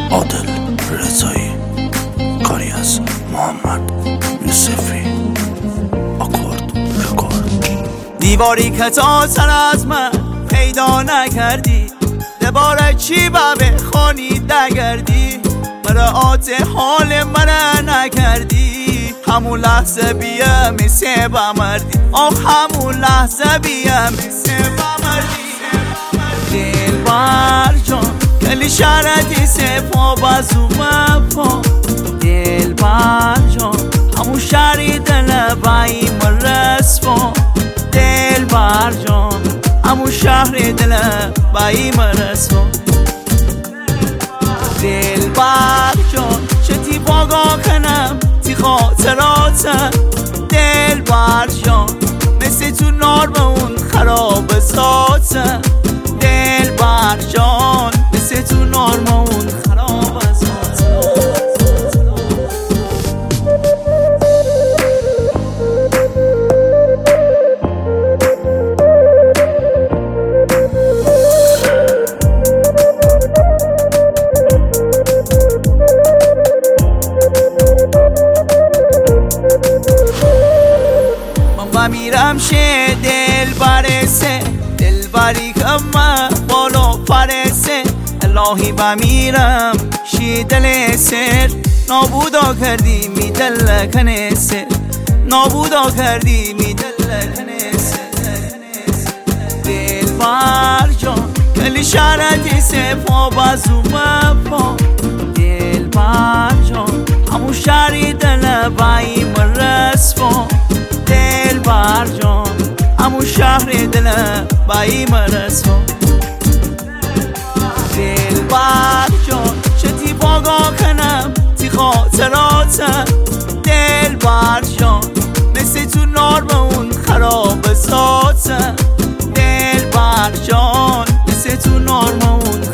عادل رضایی، کاری از محمد یوسفی، آکورد رکورد. دیواری که تا سر از من پیدا نکردی، دوباره چی با بخوانی نگردی، مراعات حال من نکردی، همون لحظه بیا مثل بمردی، همون لحظه بیا مثل بمردی. دلبر جان کلی شرطی سپا بازو مپا، دلبر جان همون شری دل بایی مرسپا، دلبر جان همون شهر دل بایی مرسپا. دلبر جان چتی باگا کنم تی خاطراتم، دلبر جان مثل تو نار به اون خراب ساتم، دلبر جان مثل تو نار به اون خراب ساتم. من میرم شه دل برسه، دل بری که من بالا پرسه، الهی و میرم شی دل سر، نابودا کردی می دل کنسه، نابودا کردی می دل کنسه. دل بر جان کلی شرطی سپا بازو مپا، دل بر جان همون شری دل بایی مرسپا، دلبر جان همون شهر دل بایی مرسپا. دلبر جان چتی باگا کنم تی خاطراتم، دلبر جان مثل تو نار به اون خراب ساتم، دلبر جان مثل تو نار به اون